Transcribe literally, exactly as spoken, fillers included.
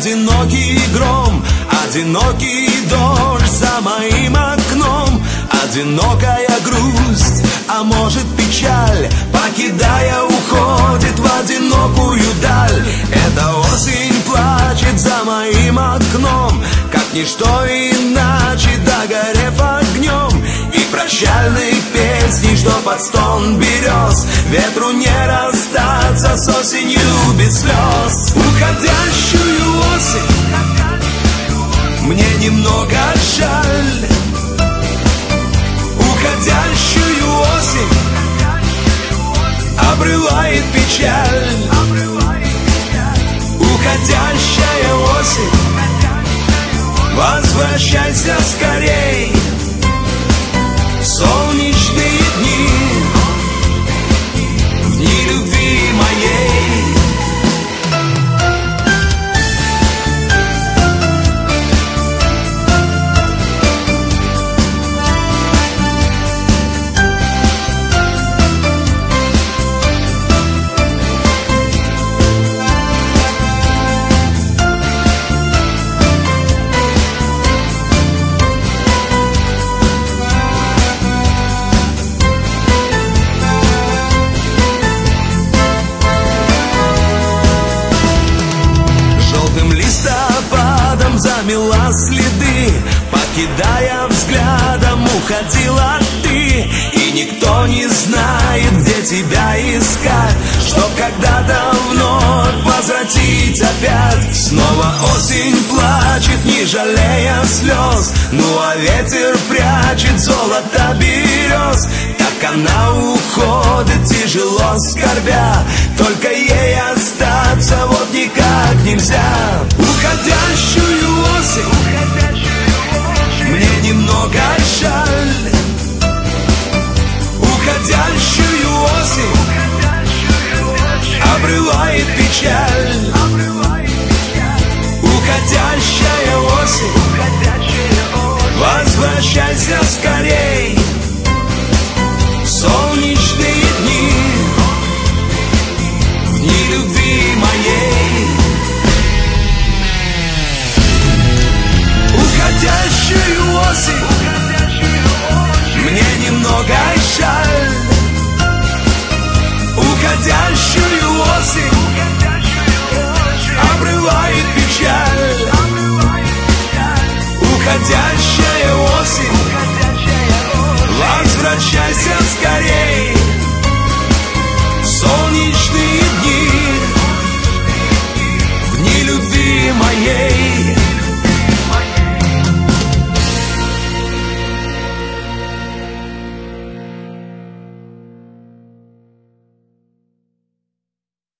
одинокий гром, одинокий дождь за моим окном, одинокая грусть, а может печаль, покидая, уходит в одинокую даль. Эта осень плачет за моим окном, как ничто иначе, догорев огнем. И прощальной песни, что под стон берез, ветру не расстаться с осенью без слез. Уходящую осень мне немного жаль, уходящую осень обрывает печаль. Уходящая осень, возвращайся скорей в солнечные дни, в дни любви моей. Замела следы, покидая взглядом, уходила ты. И никто не знает, где тебя искать, чтоб когда-то вновь возвратить опять. Снова осень плачет, не жалея слез, ну а ветер прячет золото берез. Так она уходит, тяжело скорбя, только ей остаться вот никак нельзя. Уходящую осень мне немного жаль, уходящую осень обрывает печаль. Уходящая осень, возвращайся скорей в солнечные дни, в дни любви моей. Уходящую осень мне немного жаль, уходящую осень обрывает печаль. Уходящая осень, возвращайся скорей в солнечные